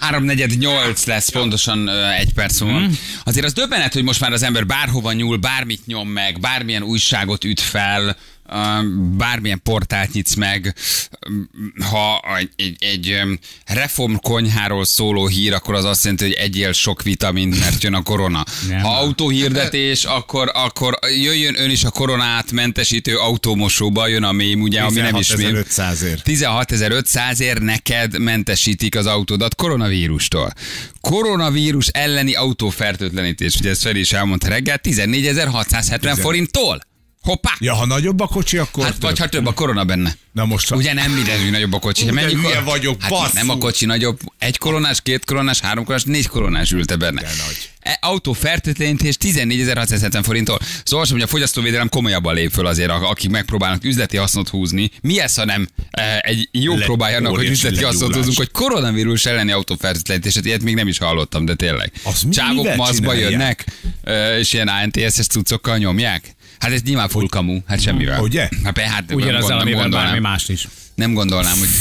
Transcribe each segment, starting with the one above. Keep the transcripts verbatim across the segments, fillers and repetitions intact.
háromnegyed nyolc lesz pontosan egy perc múlva. Mm. Azért az döbbenet, hogy most már az ember bárhova nyúl, bármit nyom meg, bármilyen újságot üt fel, bármilyen portált nyitsz meg, ha egy, egy reformkonyháról szóló hír, akkor az azt jelenti, hogy egyél sok vitamint, mert jön a korona. Nem. Ha autóhirdetés, akkor, akkor jöjjön ön is a koronát mentesítő autómosóba, jön a mém, ugye, ami nem is mém. tizenhatezer-ötszázért neked mentesítik az autódat koronavírustól. Koronavírus elleni autófertőtlenítés, ugye ezt Feri is elmondta reggel, tizennégyezer-hatszázhetven forinttól. Hoppá! Ja, ha nagyobb a kocsi, akkor... Hát vagy ha több a korona benne. Na most... Ugye nem minden, hogy nagyobb a kocsi. Ugye hülye vagyok, hát basszú. Nem a kocsi nagyobb. Egy koronás, két koronás, három koronás, négy koronás ülte benne. E, autófertőtlenítés tizennégyezer-hatszázhetven forinttól. Szóval, hogy a fogyasztóvédelem komolyabban lép föl azért, akik megpróbálnak üzleti hasznot húzni. Mi ez, ha nem e, egy jó Le, próbálja annak, hogy üzleti hasznot húzunk, hogy koronavírus elleni autófertőtlenítéset, ilyet még nem is hallottam, de tényleg. Csávok maszkba jönnek, és ilyen á en té es-es cuccokkal nyomják. Hát ez nyilván full kamu, hát semmivel. Ugye? Hát, hát ugyanaz, amivel bármi mást is. Nem gondolnám, hogy...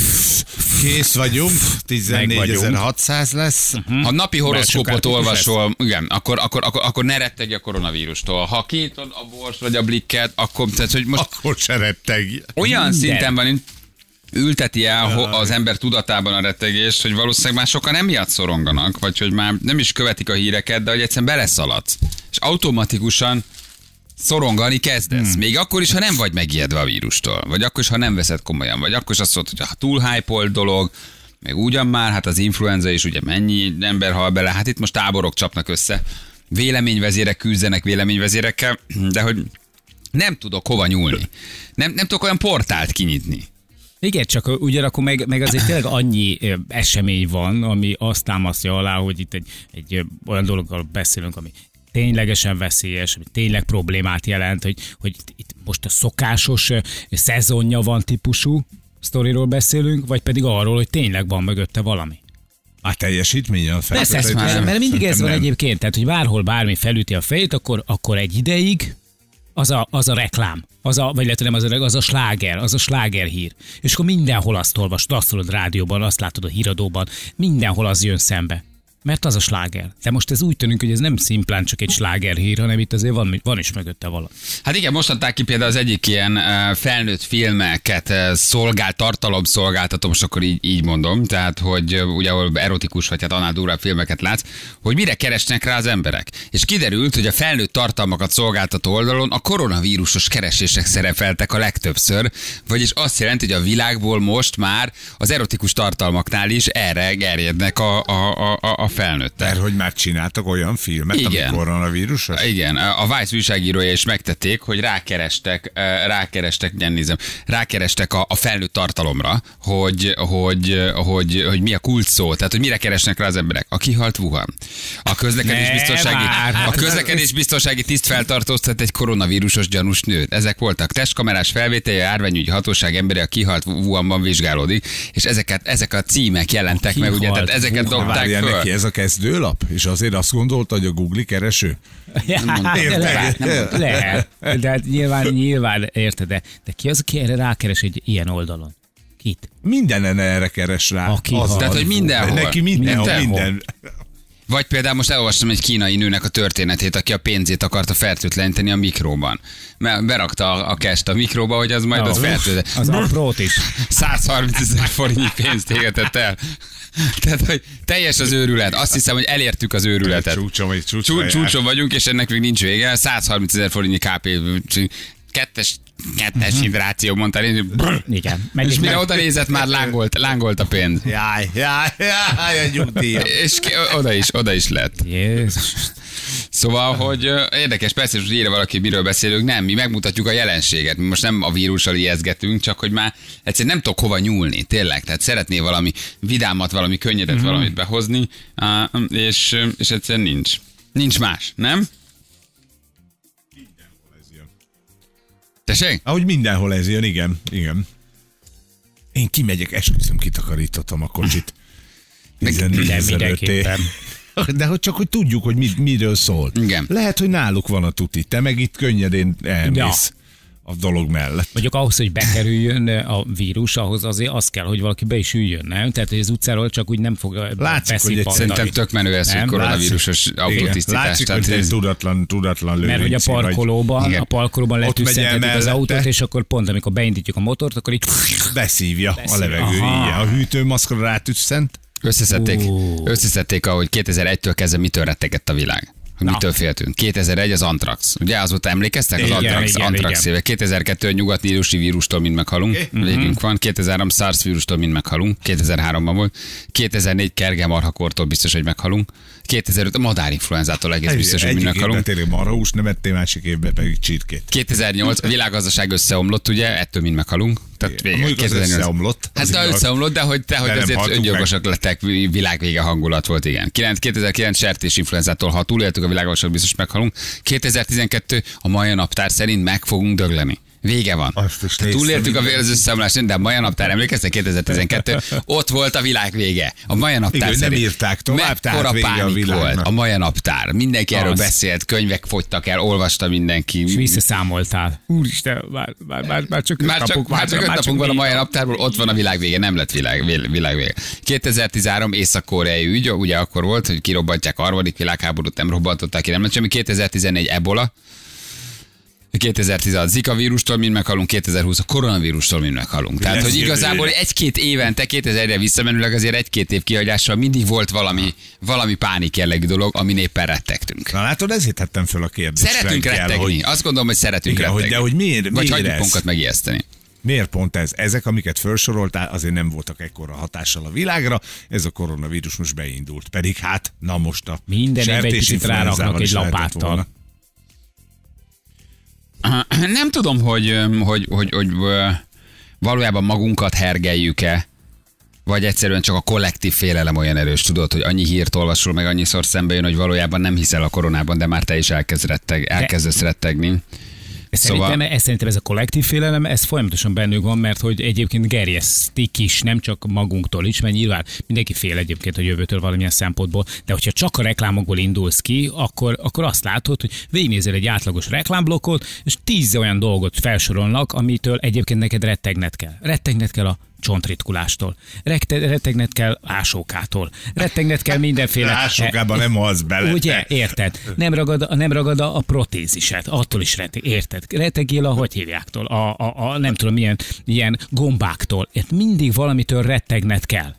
Kész vagyunk, tizennégyezer-hatszáz lesz. Uh-huh. Ha napi horoszkópot olvasol, igen, akkor, akkor, akkor, akkor ne rettegj a koronavírustól. Ha kinyitod a bors vagy a blikket, akkor... Tehát, hogy most akkor se rettegj. Olyan minden szinten van, ülteti el az ember tudatában a rettegést, hogy valószínűleg már sokan emiatt szoronganak, vagy hogy már nem is követik a híreket, de hogy egyszerűen beleszaladsz. És automatikusan szorongani kezdesz. Hmm. Még akkor is, ha nem vagy megijedve a vírustól. Vagy akkor is, ha nem veszed komolyan. Vagy akkor is azt mondod, hogy ha túl hype-olt dolog, meg ugyan már, hát az influenza is ugye mennyi ember hal bele. Hát itt most táborok csapnak össze. Véleményvezérek küzdenek véleményvezérekkel, de hogy nem tudok hova nyúlni. Nem, nem tudok olyan portált kinyitni. Igen, csak ugyanakkor meg, meg azért tényleg annyi esemény van, ami azt támasztja alá, hogy itt egy, egy olyan dologgal beszélünk, ami ténylegesen veszélyes, ami tényleg problémát jelent, hogy, hogy itt most a szokásos szezonja van típusú sztoriról beszélünk, vagy pedig arról, hogy tényleg van mögötte valami. A teljesítménye a fel. Persze, mert, mert mindig ez van nem. Egyébként, tehát hogy bárhol bármi felüti a fejét, akkor, akkor egy ideig az a, az a reklám, az a, vagy lehet, nem az a, az a sláger, az a sláger hír. És akkor mindenhol azt olvasod, azt hallod rádióban, azt látod a híradóban, mindenhol az jön szembe. Mert az a sláger. De most ez úgy tűnik, hogy ez nem szimplán csak egy slágerhír, hanem itt azért van, van is mögötte vala. Hát igen, most adták ki például az egyik ilyen uh, felnőtt filmeket uh, szolgált, tartalomszolgáltató, most akkor így, így mondom, tehát hogy uh, ugye ahol erotikus vagy hát annál durvább filmeket látsz, hogy mire keresnek rá az emberek. És kiderült, hogy a felnőtt tartalmakat szolgáltató oldalon a koronavírusos keresések szerepeltek a legtöbbször, vagyis azt jelenti, hogy a világból most már az erotikus tartalmaknál is erre gerjednek a, a, a, a felnőttek. Mert hogy már csináltak olyan filmet, igen, ami koronavírusos? Igen, a Vice újságírója is megtették, hogy rákerestek, rákerestek, nézem, rákerestek a, a felnőtt tartalomra, hogy, hogy, hogy, hogy mi a kult szó, tehát hogy mire keresnek rá az emberek. A kihalt Wuhan. A közlekedésbiztonsági, a közlekedésbiztonsági tiszt feltartóztat egy koronavírusos gyanús nőt. Ezek voltak testkamerás felvételje, járványügyi hatóság embere a kihalt Wuhanban vizsgálódik, és ezeket, ezek a címek jelentek meg, ugye, tehát ezeket dobták föl. Ez a kezdőlap? És azért azt gondolta, hogy a Google kereső? Ja, lehet, lehet. De hát nyilván, nyilván érted, de, de ki az, aki erre rákeres egy ilyen oldalon? Kit? Mindenen erre keres rá. Az, tehát, hogy mindenhol. Neki mindenhol, mindenhol. Minden. Vagy például most elolvastam egy kínai nőnek a történetét, aki a pénzét akarta fertőtleníteni a mikróban. Mert berakta a, a kest a mikróba, hogy az majd no, az fertőtlen. Az aprót is. százharmincezer forintnyi pénzt égetett el. Tehát, hogy teljes az őrület. Azt hiszem, hogy elértük az őrületet. Csúcson, csúcson, csúcson vagyunk, és ennek még nincs vége. százharmincezer forintnyi ká pé. Kettes Kettes uh-huh. hidráció, mondtál én. Igen. És mire oda nézett, már lángolt, lángolt a pénz. Jaj, jaj, jaj, a nyugdíja. És ki, oda is, oda is lett. Jézus. Szóval, hogy érdekes, persze, hogy írja valaki, miről beszélünk, nem, mi megmutatjuk a jelenséget. Mi most nem a vírussal ijeszgetünk, csak hogy már egyszerűen nem tudok hova nyúlni, tényleg. Tehát szeretnél valami vidámat, valami könnyedet, uh-huh. valamit behozni, és, és egyszerűen nincs. Nincs más, nem? Tessék? Ahogy mindenhol ez jön, igen, igen. Én kimegyek, esküszöm, kitakarítottam a kocsit. Mindenképpen. De hogy csak, hogy tudjuk, hogy mi, miről szól. Igen. Lehet, hogy náluk van a tuti, te meg itt könnyedén elmész. Ja. a dolog mellett. Mondjuk ahhoz, hogy bekerüljön a vírus, ahhoz azért az kell, hogy valaki be is üljön, nem? Tehát, hogy az utcáról csak úgy nem fog Látszik, hogy egy- Szerintem tök menő ez, hogy koronavírusos autótisztítás. Látszik, Tehát hogy egy ez- tudatlan, tudatlan lövőnci. Mert hogy a vagy- parkolóban, Igen. a parkolóban Ott megy el letűszentetik az mellette. autót, és akkor pont amikor beindítjuk a motort, akkor így Beszívja a Beszív- levegő. Aha. Igen. A hűtőmaszkra rátüsszent. Összeszedték, Ó. összeszedték, ahogy kétezer-egytől kezdve mitől rettegett a világ. Hogy Na. mitől féltünk. kétezer-egy az antrax. Ugye azóta emlékeztek? Az Igen, antrax, igen, antrax igen. éve. kétezer-kettő nyugat-nílusi vírustól mind meghalunk. Okay. Végünk van. kétezer-három SARS vírustól mind meghalunk. kétezer-háromban volt. kétezer-négy kergemarhakortól biztos, hogy meghalunk. kétezer-öt a madárinfluenzától egész biztos, hogy mind Egyik évben meghalunk. tényleg marhahús nem ettél, másik évben pedig csirkét. kétezer-nyolc a világgazdaság összeomlott, ugye? Ettől mind meghalunk. Tehát vége. Mondjuk az kétezer-nyolc. összeomlott. Hát Az de igaz. összeomlott, de hogy, de, hogy De nem azért haltunk öngyilkosak lettek, világvége hangulat volt, igen. kétezer-kilenc sertésinfluenzától, ha túléltük a világgazdaságot, biztos meghalunk. kétezer-tizenkettő a maja naptár szerint meg fogunk dögleni. Vége van. Azt is néztem, Túléltük a igen. vér összeomlást, de a maja naptár, emlékeztek, kétezer-tizenkettő, ott volt a világ vége. A maja naptár Igen, nem szerint. írták tovább, tehát Mekkora vége a pánik világnak. volt. A maja naptár. Mindenki erről Az. beszélt, könyvek fogytak el, olvasta mindenki. és visszaszámoltál. Úristen, már, már, már, már csak öt Már csak, napunk már van, csak öt már napunk van a négy mai nap. naptárból, ott van a világ vége, nem lett világ, vé- világ vége. kétezer-tizenhárom észak-koreai ügy, ugye akkor volt, hogy kirobbantják a harmadik világháborút, nem robbantották ki, nem lett semmi. kétezer-tizennégy ebola, kétezer-tizenhat Zika vírustól mind meghalunk, kétezer-húsz a koronavírustól mind meghalunk. Tehát, Lesz hogy jövőre. igazából egy-két évente, kétezerre visszamenőleg azért egy-két év kihagyással mindig volt valami, valami pánik jellegű dolog, amin éppen rettegtünk. Na látod, ezért tettem föl a kérdést. Szeretünk reggel, rettegni. hogy Azt gondolom, hogy szeretünk Igen, hogy- rettegni. de hogy miért- Vagy miért hagyjuk ez? magunkat megijeszteni. miért pont ez? Ezek, amiket felsoroltál, azért nem voltak ekkora hatással a világra, ez a koronavírus most beindult. Pedig hát, na most a Minden évben egy picit sertésinfluenzával ráraknak is egy lehetett lapáttal. volna. Nem tudom, hogy, hogy, hogy, hogy ö, valójában magunkat hergeljük-e, vagy egyszerűen csak a kollektív félelem olyan erős, tudod, hogy annyi hírt olvasol, meg annyiszor szembe jön, hogy valójában nem hiszel a koronában, de már te is elkezd retteg, elkezdesz rettegni. Szerintem, Szóval- ez, szerintem ez a kollektív félelem, ez folyamatosan bennünk van, mert hogy egyébként gerjesztik is, nem csak magunktól is, mert nyilván mindenki fél egyébként a jövőtől valamilyen szempontból, de hogyha csak a reklámokból indulsz ki, akkor, akkor azt látod, hogy végignézel egy átlagos reklámblokkot, és tíz olyan dolgot felsorolnak, amitől egyébként neked rettegned kell. Rettegned kell a csontritkulástól. Rekte, rettegned kell ásókától. Rettegned kell mindenféle... Ásókában nem halsz bele. Ugye, érted? Nem ragad, nem ragad a protéziset, attól is retteg, érted? Rettegél a, hogy hívjáktól, a, a, a nem tudom, milyen, ilyen gombáktól. Ért mindig valamitől rettegned kell.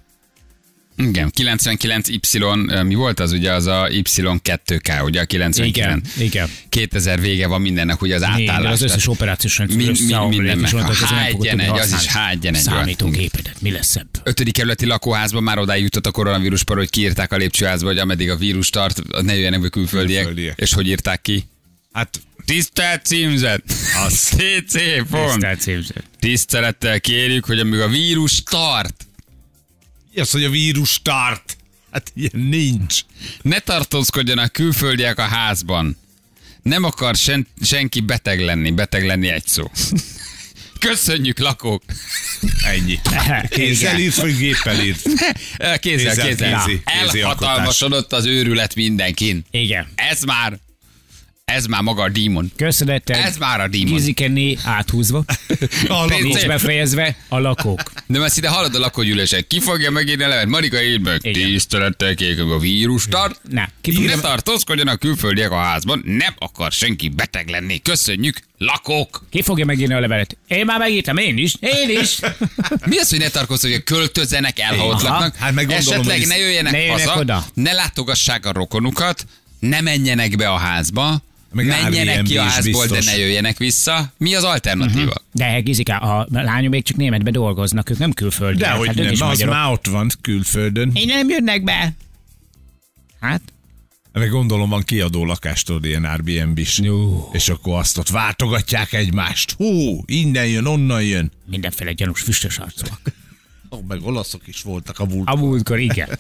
Igen, kilencvenkilenc Y, mi volt az ugye, az a Y kettő K, ugye a kilencvenkilenc. Igen, igen. kétezer vége van mindennek, ugye az Négy, átállás. az összes operációs rendszer Mind- mind- összeomlik, minden és meg- mondták, ez nem há fogod egy en tudni egy, az is használni. há egy en egy van. Számítógépedet, mi lesz ebből? Ötödik kerületi lakóházban már odáig jutott a koronavírus par, hogy kiírták a lépcsőházba, hogy ameddig a vírus tart, ne jöjjenek be külföldiek. Külföldiek. És hogy írták ki? Hát Tisztelt címzet! Az. té cé pont. Tisztelt címzet. Tisztelettel kérjük, hogy amíg a vírus tart, mi az, hogy a vírus tart? Hát ilyen nincs. ne tartózkodjanak külföldiek a házban. Nem akar sen, senki beteg lenni, beteg lenni egy szó. Köszönjük, lakók! Ennyi. Kézzel írt, vagy géppel írt? Kézzel, Kézzel, kézzel. kézi- kézi Elhatalmasodott az őrület mindenkin. Igen. Ez már, ez már maga a dímon. Köszönettel. Ez már a dímon. Gizikenné áthúzva. A Pénz- Nincs befejezve a lakók. De már szinte hallod a lakógyűlésen. Ki fogja megírni a levet? Marika, írd meg. Igen. Tisztelettel kérjük, a vírus tart. Na, ki Ne fogja... tartózkodjanak külföldiek a házban. Nem akar senki beteg lenni. Köszönjük, lakók! Ki fogja megírni a levelet? Én már megírtam, én is, én is. Mi az, hogy ne tartózkodjanak, költözzenek el, ha ott Aha. laknak? Hát meg gondolom, Esetleg hogy ne jöjjenek, ne jöjjenek haza, oda. ne látogassák a rokonukat, ne menjenek be a házba, Meg menjenek Airbnb ki a is házból, biztos. de ne jöjjenek vissza. Mi az alternatíva? Uh-huh. De Gizika, a lányok még csak németbe dolgoznak, ők nem külföldiek. Dehogy hát ők nem, is az magyarok. már ott van külföldön. Én nem jönnek be. Hát, Meg gondolom van kiadó lakástól ilyen Airbnb-s. Jó. És akkor azt ott váltogatják egymást. Hú, innen jön, onnan jön. mindenféle gyanús füstös arcúak. Ó, meg olaszok is voltak a múlt. A múltkor, igen.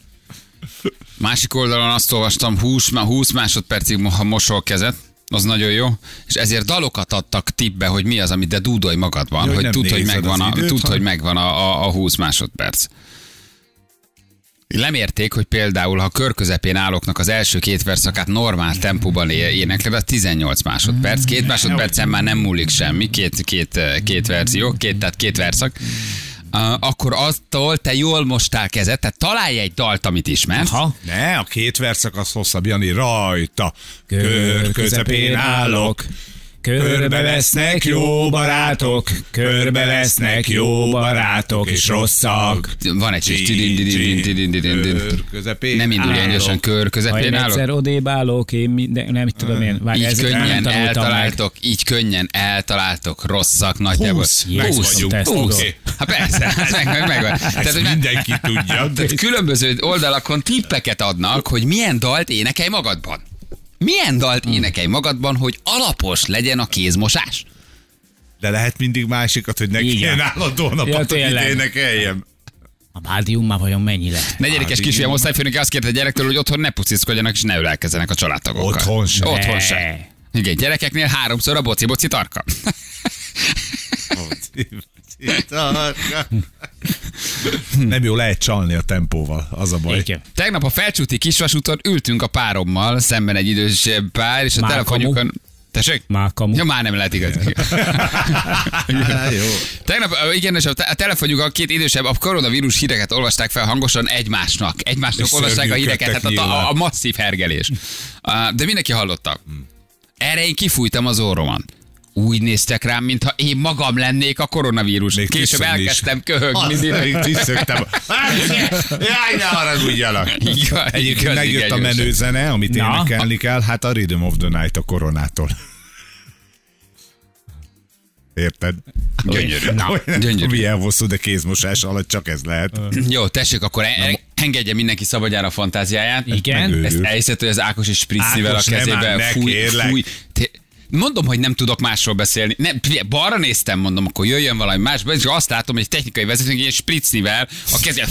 Másik oldalon azt olvastam, húsz, húsz másodpercig mo- ha mosol kezet, az nagyon jó, és ezért dalokat adtak tippbe, hogy mi az, amit de dúdolj magadban, Jó, hogy hogy nem tudd, hogy nézed megvan, az a, időt, tudd, hanem- hogy megvan a, a, a húsz másodperc. Lemérték, hogy például, ha kör közepén állóknak az első két verszakát normál tempóban énekled, az tizennyolc másodperc. Két másodpercen már nem múlik semmi, két, két, két verzió, két, tehát két verszak. Uh, akkor attól te jól mostál kezet, tehát találj egy dalt, amit ismersz. Ha? Ne, a két verszak az hosszabb, Jani, rajta. Kör közepén állok. Körbe lesznek jó barátok, körbe lesznek jó barátok és rosszak. Van egy kis kör közepén nem indulj gyorsan, kör közepén állok. Ha én egyszer odébb állok, én minden, nem tudom én. Várj, így könnyen eltaláltok, meg. így könnyen eltaláltok rosszak nagyjából. húsz, húsz vagyunk. húsz. Hát persze, ez meg, meg, meg van. Ezt tehát, mindenki tudja. Tehát különböző oldalakon tippeket adnak, hogy milyen dalt énekelj magadban. Milyen dalt énekelj magadban, hogy alapos legyen a kézmosás? De lehet mindig másikat, hogy ne kelljen állandóan a patot énekeljem. A bádium már vajon mennyi lehet? Negyedikes kisfiam osztályfőnöke azt kérte a gyerektől, hogy otthon ne pucickodjanak és ne ölelkezzenek a családtagokkal. Otthon se. Otthon se. Igen, gyerekeknél háromszor a boci-boci tarka. Nem jó, lehet csalni a tempóval, az a baj. Igen. Tegnap a Felcsúti kisvasúton ültünk a párommal, szemben egy idősebb pár, és a telefonjukon... Tessék? Már kamu. Ja, már nem lehet igaz. Jó. Tegnap, igen, és a telefonjukon két idősebb, a koronavírus híreket olvasták fel hangosan egymásnak. Egymásnak olvasták a híreket, hát a, a, a masszív hergelés. De mindenki hallotta. Erre én kifújtam az orromat. Úgy néztek rám, mintha én magam lennék a koronavírus. Még később elkezdtem köhögni. Még tüsszögtem. Jaj, ne haragudjanak. Egyébként megjött a menőzene, amit Na. énekelni kell, hát a Rhythm of the Night a koronától. Érted? Gyönyörű. Na, gyönyörű. Milyen hosszú, de kézmosás alatt csak ez lehet. Jó, tessék, akkor en- engedje mindenki szabadjára a fantáziáját. Igen. Ezt elhiszed, hogy az Ákos és Spricnivel a kezébe fúj, fúj. Mondom, hogy nem tudok másról beszélni. Nem, balra néztem, mondom, akkor jöjjön valami más, és azt látom, hogy egy technikai vezetőnk ilyen Spricnivel a kezét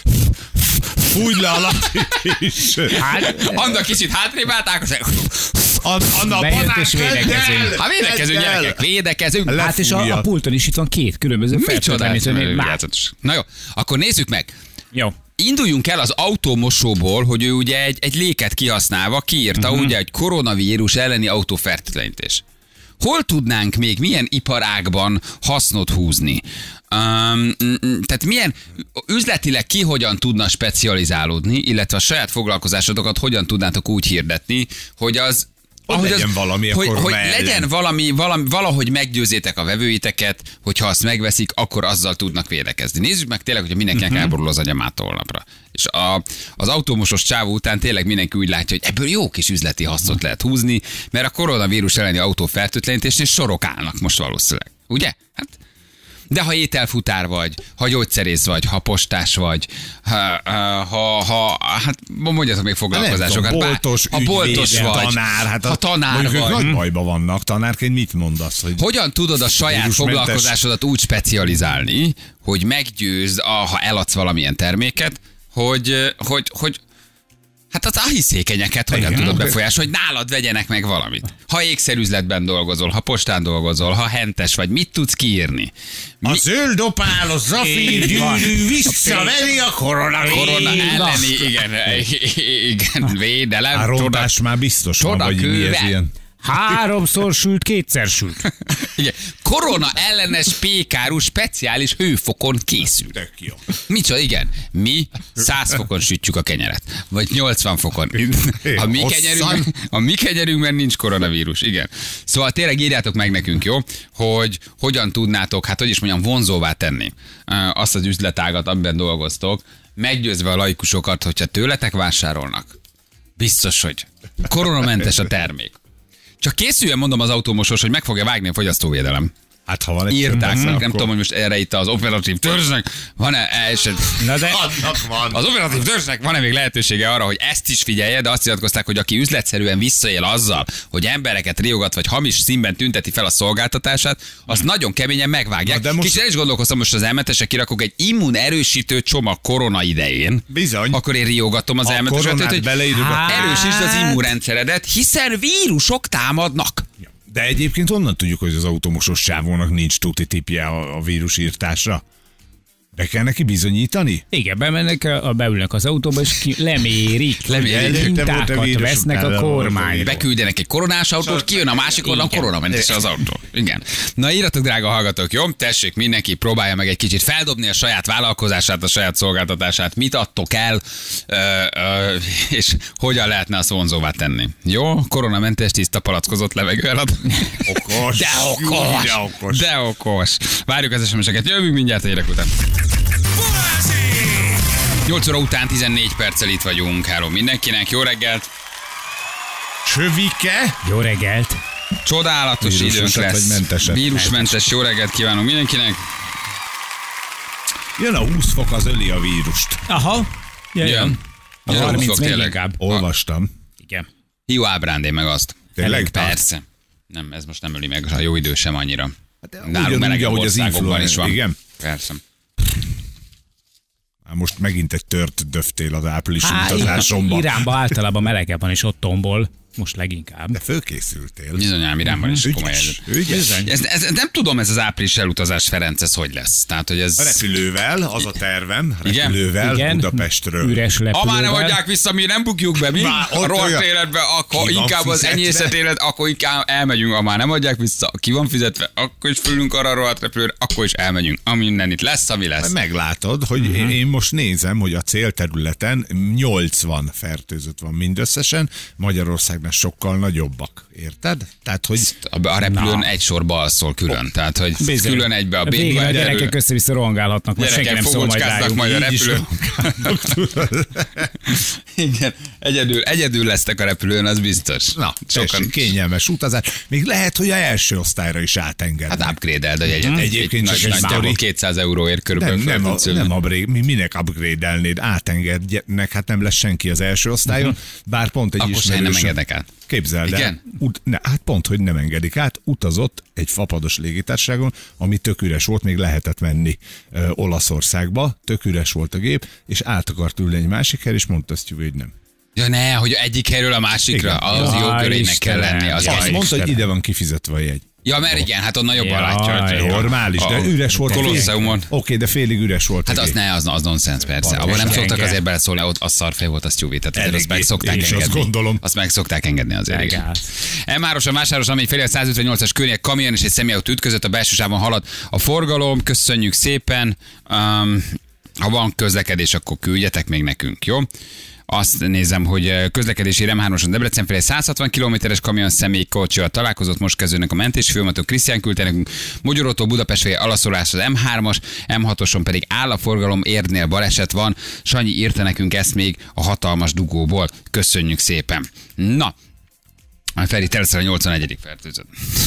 fújj le alatt is. Hát, annak kicsit hátrébb állt, Ákos. Anna a banán és védekezünk. Ha védekezünk, gyerekek, védekezünk. Hát és a, a pulton is itt van két különböző feltétlenítőnél. Na jó, akkor nézzük meg. Jó. Induljunk el az autómosóból, hogy ő ugye egy, egy léket kihasználva kiírta, uh-huh. ugye, egy koronavírus elleni autófertőtlenítés. Hol tudnánk még, milyen iparágban hasznot húzni? Um, tehát milyen üzletileg ki hogyan tudna specializálódni, illetve a saját foglalkozásodokat hogyan tudnátok úgy hirdetni, hogy az Hogy ahogy legyen az, valami hogy, hogy ellen. legyen valami, valami, valahogy meggyőzétek a vevőiteket, hogyha azt megveszik, akkor azzal tudnak védekezni. Nézzük meg tényleg, hogyha mindenkinek uh-huh. elborul az agyamától holnapra. És a, az autómosos csávó után tényleg mindenki úgy látja, hogy ebből jó kis üzleti hasznot lehet húzni, mert a koronavírus elleni autófertőtlenítésnél sorok állnak most valószínűleg. Ugye? Hát de ha ételfutár vagy, ha gyógyszerész vagy, ha postás vagy, ha, ha, ha hát mondjatok még foglalkozásokat. Ha boltos, ha boltos ügyvéd, vagy, tanár, hát ha tanár vagy. Nagy bajban vannak, tanárként mit mondasz? Hogy hogyan tudod a saját foglalkozásodat úgy specializálni, hogy meggyőzd, ha eladsz valamilyen terméket, hogy, hogy, hogy hát az a hiszékenyeket hogyan Igen. tudod befolyásolni, hogy nálad vegyenek meg valamit. Ha ékszerüzletben dolgozol, ha postán dolgozol, ha hentes vagy, mit tudsz kiírni? Mi... A zöld opálos zafír gyűrű visszaveri a korona. Korona elleni, igen, igen, védelem. A rontás már biztos van, vagy mi ez ilyen. Háromszor sült, kétszer sült. Igen. Korona ellenes pékárú speciális hőfokon készül. Tök jó. Micsoda, igen. Mi száz fokon sütjük a kenyeret. Vagy nyolcvan fokon. A mi, kenyerünk, a mi kenyerünkben nincs koronavírus. Igen. Szóval tényleg írjátok meg nekünk, jó? Hogy hogyan tudnátok, hát hogy is mondjam, vonzóvá tenni azt az üzletágat, amiben dolgoztok, meggyőzve a laikusokat, hogyha tőletek vásárolnak. Biztos, hogy koronamentes a termék. Csak készüljön, mondom az autómosos, hogy meg fogja vágni a fogyasztóvédelem. Hát ha van egy írták, nem akkor... tudom, hogy most erre itt az operatív törzsnek van-e eset... Na de van. Az operatív törzsnek van-e még lehetősége arra, hogy ezt is figyelje, de azt nyilatkozták, hogy aki üzletszerűen visszaél azzal, hogy embereket riogat vagy hamis színben tünteti fel a szolgáltatását, azt hmm. nagyon keményen megvágják. De most... Kicsit el is gondolkoztam, most az elmetesek kirakok egy immunerősítő csomag korona idején. Bizony. Akkor én riogatom az elmeteset, hogy erősítsd az immunrendszeredet, hiszen vírusok támadnak. Ja. De egyébként onnan tudjuk, hogy az automosos csávónak nincs tuti tipje a, a vírusírtásra? Be kell neki bizonyítani? Igen, bemennek, a, beülnek az autóba, és ki, lemérik. Lemérik. Mintákat vesznek a kormány. Beküldenek egy koronás autót, kijön a másik oldalon koronamentes az autó. Igen. Na írjatok, drága hallgatók, jó? Tessék, mindenki próbálja meg egy kicsit feldobni a saját vállalkozását, a saját szolgáltatását. Mit adtok el, ö, ö, és hogyan lehetne azt vonzóvá tenni. Jó? Koronamentes, tiszta palackozott levegő elad. Okos. De okos. De okos. De okos. Várjuk az es em es-eket. Jövünk mindjárt a hírek után. nyolc óra után tizennégy perccel itt vagyunk. Hello mindenkinek, jó reggelt! Csövike? Jó reggelt! Csodálatos időnk lesz. Mentesebb. Vírusmentes, jó reggelt kívánunk mindenkinek. Jön a húsz fok, az öli a vírust. Aha. Jön. Jön. A Jön a húsz harminc fok, még tényleg. inkább. Olvastam. Igen. Hiú ábrándé meg azt. Tényleg? Persze. Nem, ez most nem öli meg a jó idő sem annyira. Hát, Nálunk melegebb ahogy az országokban is van. Igen? Persze. Most megint egy tört döftél az áprilisi Há, utazásomban. Iránban általában melegebb van, és ott tombol. Most leginkább. De fölkészültél. Bizonyám Iránban is komoly Ügyes. helyzet. Ügyes. Ez, ez, nem tudom, ez az április elutazás, Ferenc, ez hogy lesz? Tehát, hogy ez... A repülővel, az a tervem, Igen? repülővel Igen. Budapestről. Üres Ha lepülővel. már nem adják vissza, mi nem bukjuk be, mi? Már ott A rohadt olyan- életbe, akkor Ki van inkább az fizetve? enyészet élet, akkor inkább elmegyünk, ha már nem adják vissza, ki van fizetve, akkor is fülünk arra a rohadt repülőre, akkor is elmegyünk. Ami innen itt lesz, ami lesz. Meglátod, hogy uh-huh. én most nézem, hogy a célterületen nyolcvan fertőzött van mindösszesen, Magyarországnál sokkal nagyobbak. Érted? Tehát, hogy A, a repülőn Na. egy sorba alszol külön, tehát hogy Bizony. külön egybe a Végre a békbe gyerekek össze-vissza rohangálhatnak, most senki Gyerekek nem szól majd fogocskáznak rájuk. majd a így is repülőn. Igen, egyedül, egyedül lesztek a repülőn, az biztos. Na, sokan. tessék, kényelmes utazás. Még lehet, hogy a első osztályra is átengednek. Hát upgrade-eld a jegyet. Egyébként egy, csak nagy, egy nagyjából sztori. kétszáz euróért körülbelül. nem, nem, fel a, tudsz ülni. nem upgrade, mi minek upgrade-elnéd, átengednek, hát nem lesz senki az első osztályon, bár pont egy Akkor se nem ismerősöm- engednek át. Képzeld el, Igen? ut- ne, hát pont, hogy nem engedik át, utazott egy fapados légitársaságon, ami tök üres volt, még lehetett menni ö, Olaszországba, tök üres volt a gép, és át akart ülni egy másik hely, és mondta azt, hogy nem. Ja ne, hogy egyik helyről a másikra, Igen. az jó Jaj, körének kell Istenem. lenni. Az Jaj, Azt egy- mondta, hogy Istenem. ide van kifizetve a jegy. Ja, mert igen, hát onnan jobban Jaj, látja. hogy- Normális, de A- üres volt. a félig. Kolosseumon. Oké, de félig üres volt Hát a az gép. ne, az, az nonsens persze. Valami Abban nem gyenge. szoktak azért beleszólni, ott az szarfej volt, az tyúvi. Tehát azért azt Eléggé. meg szokták Én is azt engedni. gondolom. Azt meg szokták engedni azért. igen. Megáll. em három-osan vásáros, ami felé a százötvennyolcas környék kamion és egy személyautó ütközött, a belső sávon halad a forgalom. Köszönjük szépen. Um, ha van közlekedés, akkor küldjetek még nekünk, jó? Azt nézem, hogy közlekedési em hármason Debrecen felé száz hatvan kilométeres kamion személykocsival találkozott, most kezdődnek a mentési folyamatok. Krisztián küldte nekünk Mogyorótól Budapest felé alaszolás az em hármas, em hatoson pedig áll a forgalom, Érdnél baleset van. Sanyi írta nekünk ezt még a hatalmas dugóból. Köszönjük szépen. Na, a Feri természetesen a nyolcvanegyedik fertőzött.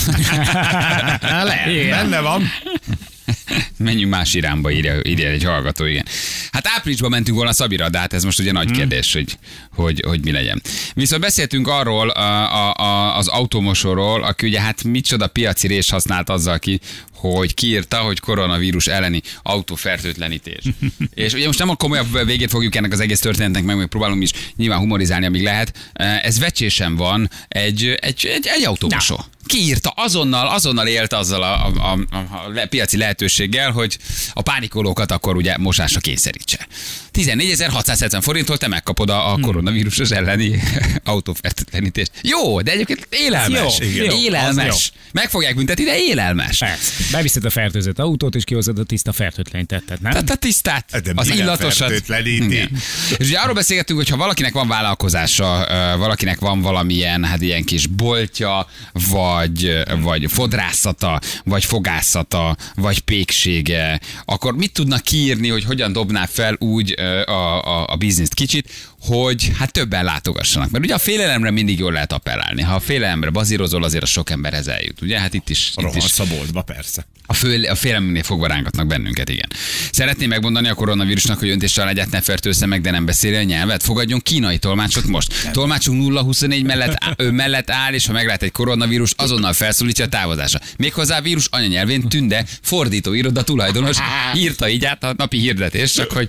Lehet, Igen. benne van. Menjünk más irányba, írja, írja egy hallgató, igen. Hát áprilisban mentünk volna Szabira, de hát ez most ugye nagy kérdés, hogy, hogy, hogy mi legyen. Viszont beszéltünk arról a, a, a, az automosóról, aki ugye hát micsoda piaci rés használt azzal ki, hogy kiírta, hogy koronavírus elleni autófertőtlenítés. És ugye most nem a komolyabb végét fogjuk ennek az egész történetnek, meg még próbálunk is nyilván humorizálni, amíg lehet. Ez vecsésen van egy, egy, egy, egy automosó. Kiírta, azonnal, azonnal élt azzal a, a, a, a le, piaci lehetőséggel, hogy a pánikolókat akkor ugye mosásra kényszerítse. tizennégyezer-hatszázhetven forinttól te megkapod a, a koronavírusos elleni autófertőtlenítést. Jó, de egyébként élelmes. Jó, jó, élelmes. az Meg fogják büntetni, de élelmes. Persze. Beviszed a fertőzött autót, és kihozod a tiszta fertőtlenítettet, nem? Tehát a tisztát, De az minden illatosat. fertőtleníti. Igen. És ugye arról beszélgettünk, hogy ha valakinek van vállalkozása, ö, valakinek van valamilyen, hát ilyen kis boltja, vagy, vagy fodrászata, vagy fogászata, vagy péksége, akkor mit tudnak kiírni, hogy hogyan dobná fel úgy ö, a, a, a bizniszt kicsit, hogy hát többen látogassanak. Mert ugye a félelemre mindig jól lehet appellálni. Ha a félelemre bazírozol, azért a sok emberhez eljut. Ugye? Hát itt is, itt is Rohadt Szabolcsba, persze. a, föl, a félelemnél fogva rángatnak bennünket, igen. Szeretném megmondani a koronavírusnak, hogy öntéssel egyet ne fertőzze meg, de nem beszéli a nyelvet. Fogadjon kínai tolmácsot most. Tolmácsunk nulla huszonnégy mellett, ő mellett áll, és ha meglát egy koronavírus, azonnal felszólítja a távozása. Méghozzá a vírus anyanyelvén Tünde, fordítóiroda tulajdonos, írta így át a napi hirdetés, csak hogy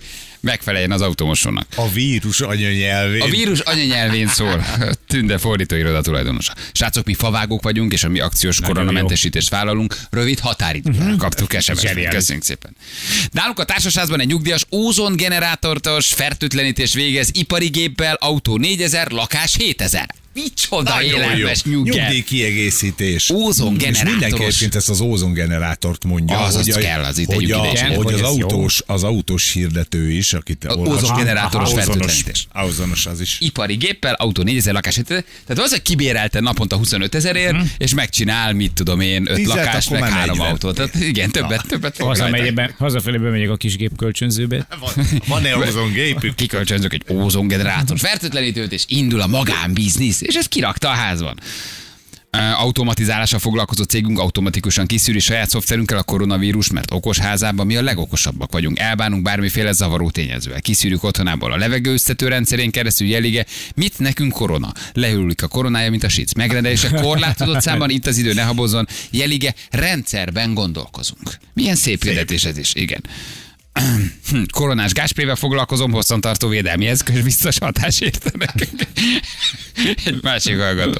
megfeleljen az automosónak. A vírus anyanyelvén. A vírus anyanyelvén szól. Tünde fordítóiroda tulajdonosa. Srácok, mi favágók vagyunk, és a mi akciós koronamentesítést vállalunk. Rövid határidőre kaptuk es em es-t. Köszönjük szépen. Nálunk a társasházban egy nyugdíjas ózongenerátoros fertőtlenítés végez ipari géppel, autó négyezer, lakás hétezer. Micsoda élelmes nyugger. Nyugdíj kiegészítés. Ózongenerátoros. És mindenki egyébként ezt az ózongenerátort mondja. Az, hogy az a, kell, az itt hogy, a, egy hogy az, autós, az autós hirdető is, akit ózongenerátoros fertőtlenítés. Ózonos az is. Ipari géppel, autó négyezer, lakás hétezer. Tehát az, hogy kibérelte naponta huszonöt ezerért, hmm. és megcsinál, mit tudom én, öt Tízet, lakást, meg három autót. Tehát igen, többet, Na. többet fog rajta. Hazafelé bemegyek a kis gép kölcsönzőbe. Van-e ózongépük? Kikölcsönzök egy ózongenerátor fertőtlenítőt, és indul a magánbiznisz, és ezt kirakta a házban. Automatizálással foglalkozó cégünk automatikusan kiszűri saját szoftverünkkel a koronavírus, mert okos házában mi a legokosabbak vagyunk. Elbánunk bármiféle zavaró tényezővel. Kiszűrjük otthonából a levegőöztető rendszerén keresztül jelige, mit nekünk korona. Leülünk a koronája, mint a sic. Megrendelése korlátozott számban, itt az idő ne habozzon. Jelige, rendszerben gondolkozunk. Milyen szép hirdetés ez is, igen. Koronás gásprével foglalkozom, hosszantartó védelmi eszköz, biztos hatás értenek. Egy másik hallgató.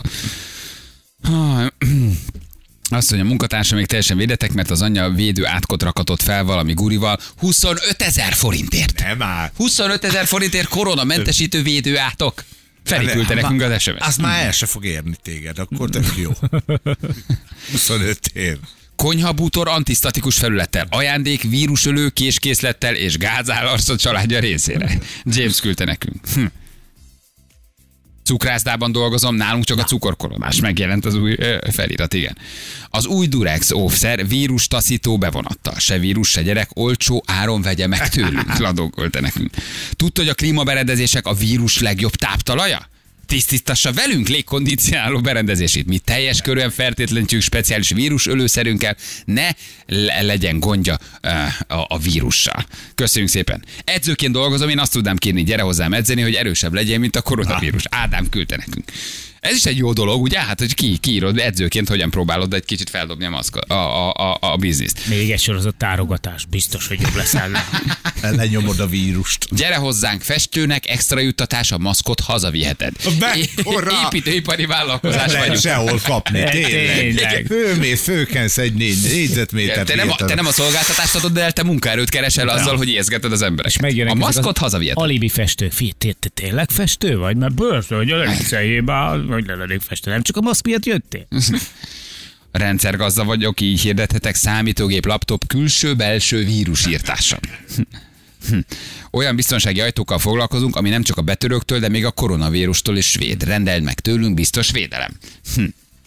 Azt mondja, a munkatársa még teljesen védetek, mert az anyja védő átkot rakatott fel valami gurival huszonöt ezer forintért. Nem áll. huszonöt ezer forintért koronamentesítő védő átok. Felépülte nekünk az es em es. Azt már el se fog érni téged, akkor tök jó. huszonöt ér. Konyhabútor antisztatikus felülettel, ajándék, vírusölő, késkészlettel és gázálarc családja részére. James küldte nekünk. Hm. Cukrászdában dolgozom, nálunk csak a cukorkoronás. Megjelent az új ö, felirat, igen. Az új Durex óvszer vírus taszító bevonattal. Se vírus, se gyerek, olcsó áron vegye meg tőlünk. Ladó küldte nekünk. Tudta, hogy a klímaberendezések a vírus legjobb táptalaja? Tisztítassa velünk légkondicionáló berendezését. Mi teljes körűen fertőtlenítjük speciális vírusölőszerünkkel, ne le- legyen gondja uh, a, a vírussal. Köszönjük szépen. Edzőként dolgozom, én azt tudnám kérni, gyere hozzám edzeni, hogy erősebb legyen, mint a koronavírus. Ádám küldte nekünk. Ez is egy jó dolog, ugye? Hát, hogy ki, kiírod edzőként, hogyan próbálod egy kicsit feldobni a, maszkot, a, a, a, a bizniszt. Még egy sorozat tárogatás, biztos, hogy jobb leszel. Lenyomod a vírust. Gyere hozzánk, festőnek, extra juttatás, a maszkot hazaviheted. Építőipari vállalkozás vagyunk. Sehol kapni, tényleg. Főmész, főkensz egy négy, négyzetméter. Te nem, a, te nem a szolgáltatást adod el, te munkaerőt keresel azzal, hogy ijeszgeted az embereket. A maszkot hazaviheted. Alibi festő. Te tényleg festő vagy? Mert bőrsz, hogy a legszejében, hogy le lennék festő. Nem csak a maszk miatt jöttél? Rendszergazda vagyok, így hirdethetek, számítógép, laptop, külső-belső vírusírtása. Olyan biztonsági ajtókkal foglalkozunk, ami nem csak a betörőktől, de még a koronavírustól is véd. Rendeld meg tőlünk, biztos védelem. Hm.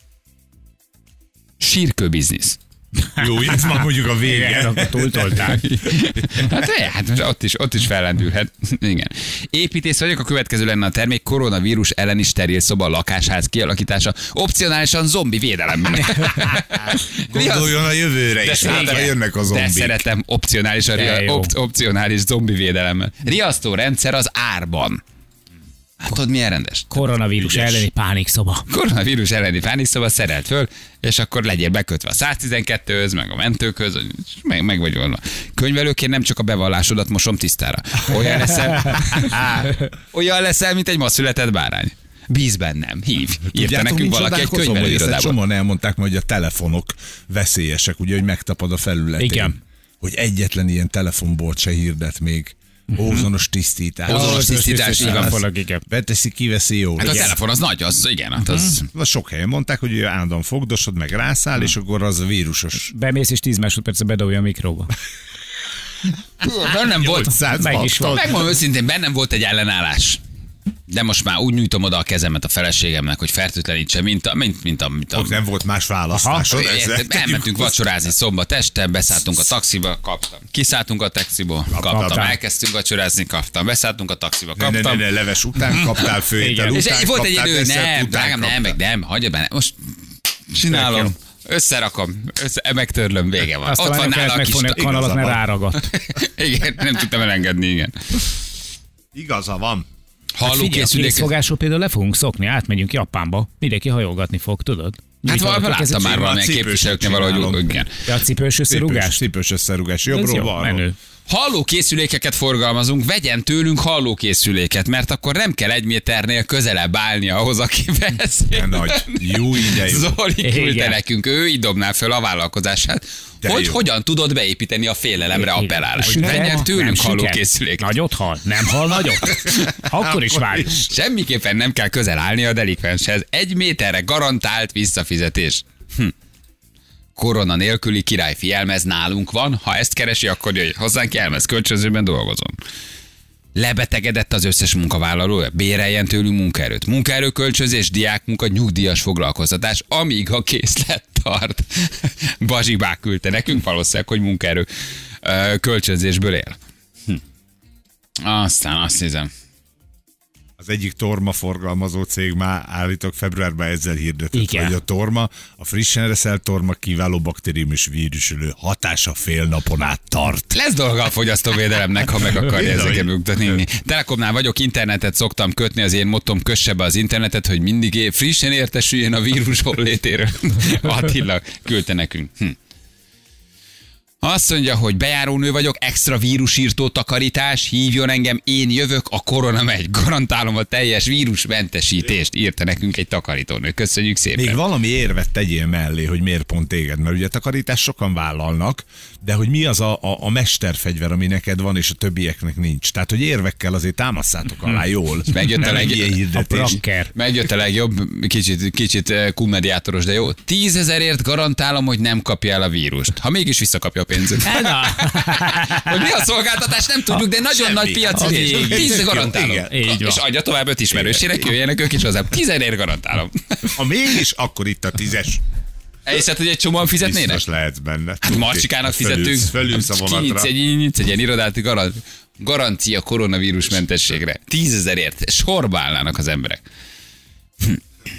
Sírkő biznisz. Jó, ez már mondjuk a vége. Akkor túltolták. Hát, hát most ott is, ott is fellendülhet. Igen. Építész vagyok, a következő lenne a termék, koronavírus elleni steril szoba, lakásház kialakítása, opcionálisan zombi védelemmel. Gondoljon a jövőre is, hát jönnek a zombik. De szeretem opcionális, a ria, op, opcionális zombi védelemmel. Riasztó rendszer az árban. Hát tudod, milyen rendes? Koronavírus Ügyes. elleni pánikszoba. Koronavírus elleni pánikszoba, szerelt föl, és akkor legyél bekötve a száztizenkettőhöz, meg a mentőkhöz, meg, meg vagy volna. Könyvelőként nem csak a bevallásodat mosom tisztára. Olyan leszel, olyan leszel, mint egy ma született bárány. Bíz bennem, hív. Írta nekünk valaki egy könyvelőirodában. Csomóan elmondták, hogy a telefonok veszélyesek, ugye, hogy megtapad a felületén. Igen. Hogy egyetlen ilyen telefonbolt se hirdet még. Ózonos tisztítás. Ózonos tisztítás, igen. Beteszi, kiveszi jól. Hát a telefon az nagy, az igen. Hát az... Uh-huh. Sok helyen mondták, hogy állandóan fogdosod, meg rászáll, uh-huh. és akkor az a vírusos. Bemész és tíz másodpercre bedobja a mikróba. Bennem volt, meg is volt. Megmondom őszintén, bennem volt egy ellenállás. De most már úgy nyújtom oda a kezemet a feleségemnek, hogy fertőtlenítse, mint a... Mint, mint a, mint a... Ott nem volt más választásod. Elmentünk vacsorázni szombat este, beszálltunk a taxiba, kaptam. Kiszálltunk a taxiból, kaptam. kaptam. Elkezdtünk vacsorázni, kaptam. Beszálltunk a taxiba, kaptam. Ne, ne, ne, leves után kaptál, főétel után és volt egy idő, nem, után drágám, nem, meg nem, hagyja benne. Most csinálom. Összerakom, össze, megtörlöm, vége van. Aztán ott van nála a kis... a kanalat, mert ráragadt. Igen, nem tudtam elengedni, igen. Igaza van. Hallókészülék. Hát készfogásról például le fogunk szokni, átmegyünk Japánba. Mindenki hajolgatni fog, tudod? Hát valami láttam már valamilyen képviselőknél valahogy, igen. De a cipős összerúgás? Cipős összerúgás, jobbról balról. Hallókészülékeket forgalmazunk, vegyen tőlünk hallókészüléket, mert akkor nem kell egy méternél közelebb állni ahhoz, aki beszél. Nagy, jó ide jó. Zoli küldte nekünk, ő így dobná föl a vállalkozását. De hogy jó. Hogyan tudod beépíteni a félelemre appellálást? Vegyen tőlünk hallókészüléket. Nagyot hall? Nem hall nagyot? Akkor is várj. Semmiképpen nem kell közel állni a delikvenshez. Egy méterre garantált visszafizetés. Hm. Korona nélküli királyfi jelmez nálunk van, ha ezt keresi, akkor jöjj hozzánk, jelmez kölcsönzőben dolgozom. Lebetegedett az összes munkavállalója, béreljen tőlünk munkaerőt. Munkaerőkölcsönzés, diákmunka, nyugdíjas foglalkoztatás, amíg a készlet tart. Bazsibák küldte nekünk, valószínűleg, hogy munkaerő kölcsönzésből él. Hm. Aztán azt hiszem. Az egyik torma forgalmazó cég már állítok februárban ezzel hirdetett, Igen. hogy a torma, a frissen reszelt torma kiváló baktérium és vírusölő hatása fél napon át tart. Lesz dolga a fogyasztóvédelemnek, ha meg akarja ezeket buktatni. Telekomnál vagyok, internetet szoktam kötni, az én mottom kösse be az internetet, hogy mindig frissen értesüljön a vírus hollétéről. Attila küldte nekünk. Hm. Azt mondja, hogy bejárónő vagyok, extra vírusírtó takarítás, hívjon engem, én jövök, a korona megy. Garantálom a teljes vírusmentesítést, írta nekünk egy takarítónő. Köszönjük szépen. Még valami érvet tegyél mellé, hogy miért pont téged, mert ugye takarítást sokan vállalnak, de hogy mi az a, a, a mesterfegyver, ami neked van, és a többieknek nincs. Tehát, hogy érvekkel azért támasztátok alá jól. Megjött a, leg... a Megjött a legjobb, kicsit, kicsit kummediátoros, de jó. Tízezerért garantálom, hogy nem kapja el a vírust. Ha mégis visszakapja a pénzét. Hogy mi a szolgáltatás, nem tudjuk, de nagyon semmi. Nagy piaci rész. Tíz garantálom. Igen. És adja tovább öt ismerősének, jöjjenek ők is hozzá. Tízezerért garantálom. Ha mégis, akkor itt a tízes. Elhiszed, hogy egy csomóan fizetnének? Biztos lehetsz benne. Hát Marcsikának fizetünk. Fölülsz a vonatra. Kinyitsz egy, nyitsz egy ilyen irodát, garant, garancia koronavírusmentességre. Tízezerért. Sorba állnának az emberek. Hm.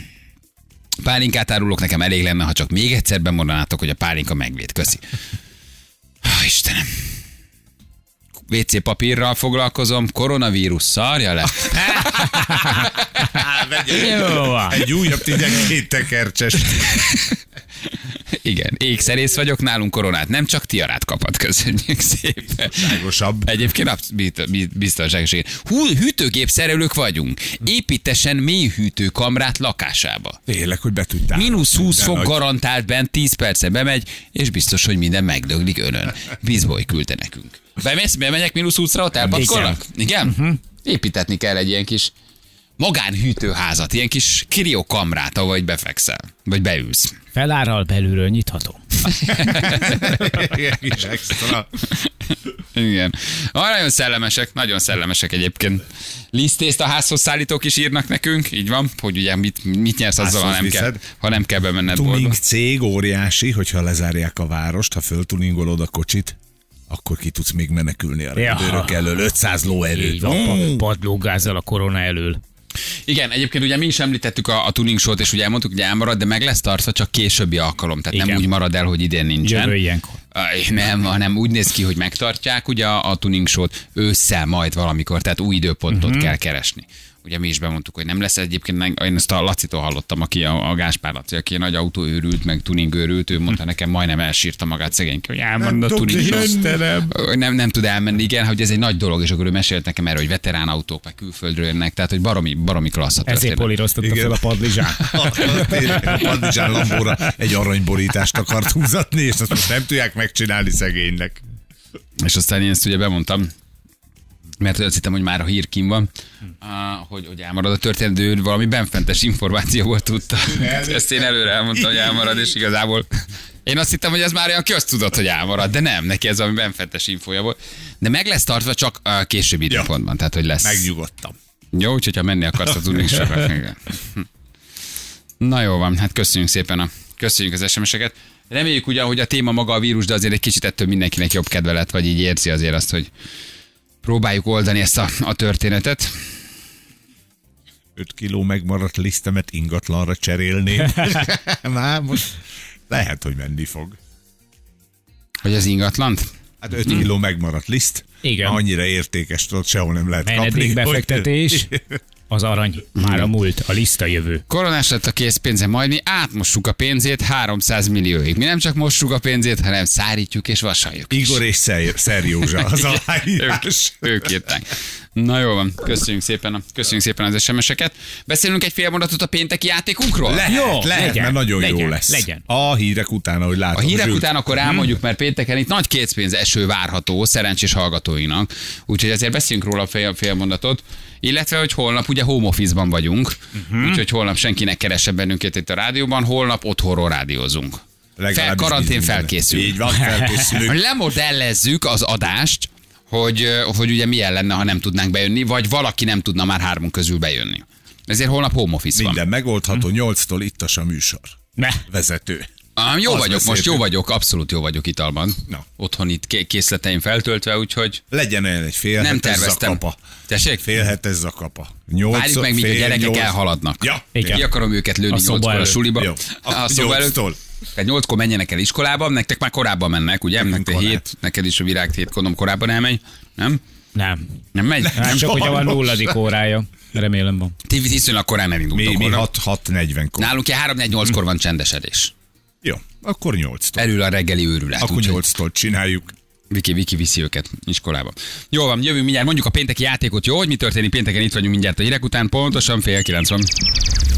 Pálinkát árulok, nekem elég lenne, ha csak még egyszer bemondanátok, hogy a pálinka megvéd. Köszi. Oh, Istenem. vé cé papírral foglalkozom, koronavírus szarja le. Egy újabb tizenkét tekercses. Igen, ékszerész vagyok, nálunk koronát nem csak tiarát kaphat, köszönjük szépen. Biztonságosabb. Egyébként biztonságos. Hú, hűtőgép szerelők vagyunk. Építessen mély hűtőkamrát lakásába. Tényleg, hogy be tudtál. Mínusz húsz fok nagy... garantált bent, tíz perce bemegy, és biztos, hogy minden megdöglik önön. Bizboly küldte nekünk. Bemész, bemegyek mínusz húszra, ott elpatkolnak? Igen? Uh-huh. Építetni kell egy ilyen kis magánhűtőházat, ilyen kis kriokamrát, ahogy befekszel, vagy beülsz. Felárral belülről nyitható. Kis extra. Igen. Ah, nagyon szellemesek, nagyon szellemesek egyébként. Lisztészt a házhoz szállítók is írnak nekünk, így van, hogy ugye mit, mit nyersz azzal, ha nem, kell, ha nem kell bemenned boltba. Tuning cég óriási, hogyha lezárják a várost, ha föltuningolod a kocsit, akkor ki tudsz még menekülni a rendőrök ja. elől. ötszáz lóerő. Mm. Padlógázzal a korona elől. Igen, egyébként ugye mi is említettük a, a tuning show-t, és ugye elmondtuk, hogy elmarad, de meg lesz tartva, csak későbbi alkalom. Tehát igen. Nem úgy marad el, hogy idén nincsen. Jövő ilyenkor. Nem, hanem úgy néz ki, hogy megtartják ugye a, a tuning show-t ősszel majd valamikor, tehát új időpontot uh-huh. kell keresni. Ugye mi is bemondtuk, hogy nem lesz egyébként, én ezt a Lacitól hallottam, aki a, a Gáspár Laci, aki nagy autóőrült, meg tuningőrült, ő mondta nekem, majdnem elsírta magát szegényke, hogy elmond a tuning show. Nem, nem tud elmenni, igen, hogy ez egy nagy dolog, és akkor ő mesélt nekem erről, hogy veterán autók, meg külföldről jönnek, tehát hogy baromi, baromi klassz a történet. Ezért políroztatta fel a padlizsán. A padlizsán lambóra egy aranyborítást akart húzatni, és azt most nem tudják megcsinálni szegénynek. És aztán én ezt ugye bemondtam, mert azt hittem, hogy már a hír kim van, hogy, hogy elmarad a történet, de ő valami benfentes információból tudta. Ezt én előre elmondtam, hogy elmarad, és igazából én azt hittem, hogy ez már olyan köztudott, hogy elmarad, de nem, neki ez valami benfentes infója volt. De meg lesz tartva csak a későbbi időpontban, tehát hogy lesz. Megnyugodtam. Jó, úgyhogy ha menni akarsz, az tudni sokat. Na jó van, hát köszönjük szépen a, köszönjük az es em eseket. Reméljük ugye, hogy a téma maga a vírus, de azért egy kicsit ettől mindenkinek jobb kedve lett, vagy így érzi azért azt, hogy próbáljuk oldani ezt a, a történetet. öt kiló megmaradt lisztemet ingatlanra cserélném. Már most lehet, hogy menni fog. Hogy az ingatlant? Hát öt kiló megmaradt liszt. Igen. Annyira értékes, tudod, sehol nem lehet menedék kapni. Befektetés. Az arany már a múlt, a liszta jövő. Koronás lett a készpénze, majd mi átmossuk a pénzét háromszáz millióig. Mi nem csak mossuk a pénzét, hanem szárítjuk és vasaljuk is. Igor és Szer- Szerjózsa az aláírás. Ők írták. Na jó van, köszönjük szépen, a, köszönjük szépen az es em es-eket. Beszélünk egy fél mondatot a pénteki játékunkról? Lehet, Jó, lehet, legyen, mert nagyon legyen, jó lesz. legyen. A hírek után, ahogy látom. A hírek Zsült. után akkor elmondjuk, mert pénteken itt nagy készpénz eső várható szerencsés hallgatóinak. Úgyhogy ezért beszéljünk róla fél, fél mondatot. Illetve, hogy holnap ugye home office-ban vagyunk, uh-huh. úgyhogy holnap senkinek keresse bennünket itt a rádióban, holnap otthonról rádiózunk. Fel, karantén felkészül. Így van, felkészülünk. Lemodellezzük az adást, hogy, hogy ugye milyen lenne, ha nem tudnánk bejönni, vagy valaki nem tudna már hármunk közül bejönni. Ezért holnap home office van. Minden megoldható, nyolctól ittas a műsor. Ne. Vezető. Ah, jó Az vagyok, beszéltünk. most jó vagyok, abszolút jó vagyok italban. Na. Otthon itt ké- készleteim feltöltve, úgyhogy Legyen el egy fél nem hetes terveztem. zakapa. Tessék? Fél hetes zakapa. Nyolc, Várjuk meg, míg a fél gyerekek nyolc. elhaladnak. Ja, igen. Ki akarom őket lőni A szoba nyolckor a előtt. suliba. Jó. A, A szoba előtt. nyolctól. Tehát nyolckor menjenek el iskolába, nektek már korábban mennek, ugye? Nekünk Nektek korán. hét, neked is a virág hét, gondolom korábban elmegy. Nem? Nem. Nem megy? Hát csak, hogyha van nulladik órája. Remélem van. Ti viszonylag korán Mi, elindultok mi volna. hat negyvenkor. Nálunk ilyen három négy nyolckor van csendesedés. Jó, akkor nyolctól. Erről a reggeli őrület. Akkor úgyhogy nyolctól csináljuk. Viki, Viki viszi őket iskolába. Jó van, jövünk mindjárt, mondjuk a pénteki játékot, jó? Hogy mi történik pénteken, itt vagyunk mindjárt a hírek után, pontosan fél kilenc van.